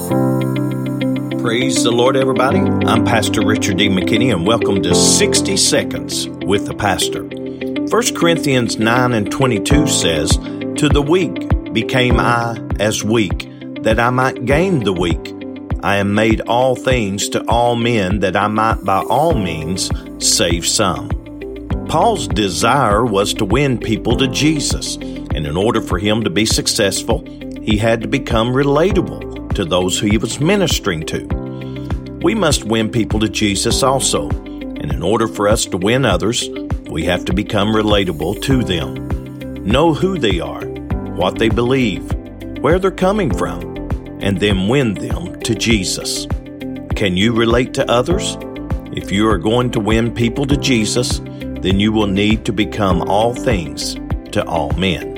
Praise the Lord, everybody. I'm Pastor Richard D. McKinney, and welcome to 60 Seconds with the Pastor. 1 Corinthians 9:22 says, "To the weak became I as weak, that I might gain the weak. I am made all things to all men, that I might by all means save some." Paul's desire was to win people to Jesus, and in order for him to be successful, he had to become relatable to those who he was ministering to. We must win people to Jesus also, and in order for us to win others, we have to become relatable to them. Know who they are, what they believe, where they're coming from, and then win them to Jesus. Can you relate to others? If you are going to win people to Jesus, then you will need to become all things to all men.